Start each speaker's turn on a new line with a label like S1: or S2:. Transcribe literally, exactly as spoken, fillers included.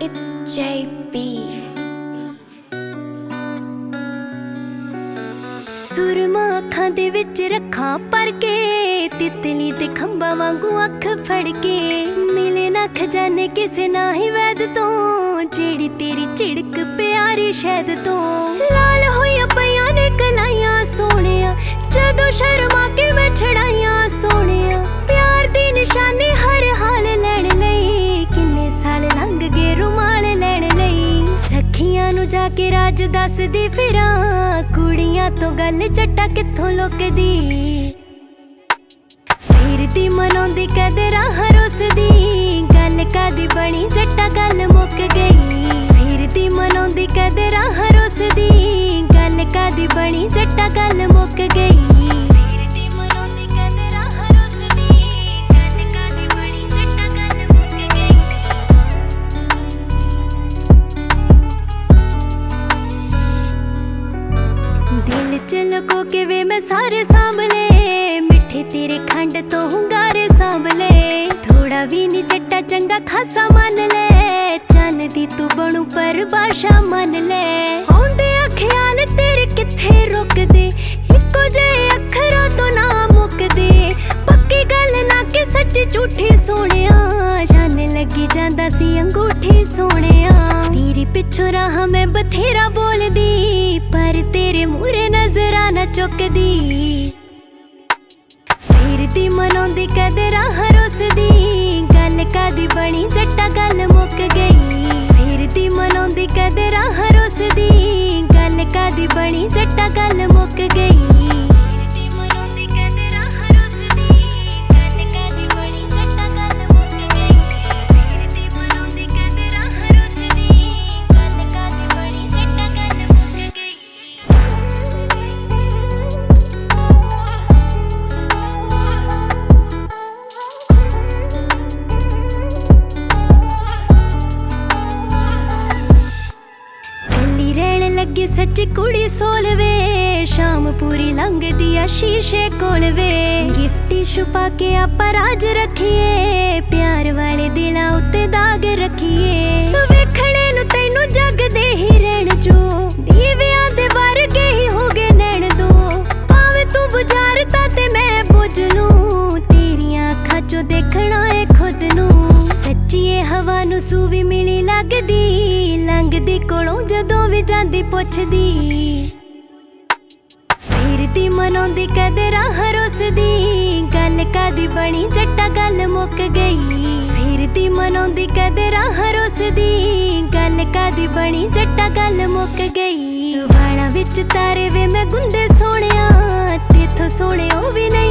S1: It's J B. सुरमा अखां दे विच रखां पर के तितली ते खंबा वांगू अख फड़ के मिले ना खजाने किसे ना ही वैद तो जेड़ी तेरी झिड़क प्यारी शहद तो लाल होइया पईयां ने कलाइयां सोहणिया जदों शर्मा के मैं छड़ाइयां सोहणिया प्यार दी निशानी हर हाल लैण लई किन्ने साल लंघ गए रुमाल लैण लई सखियां नू जाके राज दसदी फिरां कुड़ियां तो गल जट्टा कित्थों लुकदी फिरदी मनाउंदी कदे राह रुसदी गल कादी बणी जट्टा गल मुक गई फिरदी मनाउंदी कदे राह रुसदी गल कादी बणी जट्टा गल मुक गई फिरदी मनाउंदी कदे राह रुसदी गल कादी बणी जट्टा गल मुक गई दिल च लुको के वे मैं सारे सांभले मिठे तेरे खंड तो हुंगारे सांभले थोड़ा भी नी जट्टा चंगा खासा मन ले चन दी तू बनू पर भाषा मन ले आउंदे आ ख्याल तेरे किथे रुकदे इक्को जे अखरां तो ना मुकदे पक्की गल ना कि सच्ची झूठी सोहणिया जाने लगी जांदा सी अंगूठी सोहणिया तेरे पिछों राह मैं बथेरा बोलदी पर तेरे मूरे नजरां ना चुकदी फिरदी मनाउंदी कदे राह रुसदी गल कादी बणी जट्टा गल मुक गई फिरदी मनाउंदी कदे राह रुसदी गल कादी बणी जट्टा गल मुक गई फिरदी मनाउंदी कदे राह रुसदी गल कादी बणी जट्टा गल मुक गई फिरदी मनाउंदी कदे राह रुसदी गल कादी बणी जट्टा गल मुक गई लगी सच्ची कुड़ी सोलवे शाम पूरी लंघदी आ शीशे कोल वे गिफ्टी छुपा के आपां राज रखिए प्यार वाले दिलां उत्ते दाग रखिए वेखणे नू तैनू जग दे ही रहण जो दीवियां दे वर्गे ही हो गए नैण दो भावें तू बुझारता ते मैं बुझ लूं तेरियां अखां चों देखना है खुद नू सच्ची हवा नू सूवी मिली लगदी लंघदी कोलों जदों भी जांदी पुछदी फिरदी मनाउंदी कदे राह रुसदी गल कादी बणी जट्टा गल मुक गई फिरदी मनाउंदी कदे राह रुसदी गल कादी बणी जट्टा गल मुक गई वालां विच तारे वे मैं गुंदे सोहणिया तेथों सोहणे ओ भी नहीं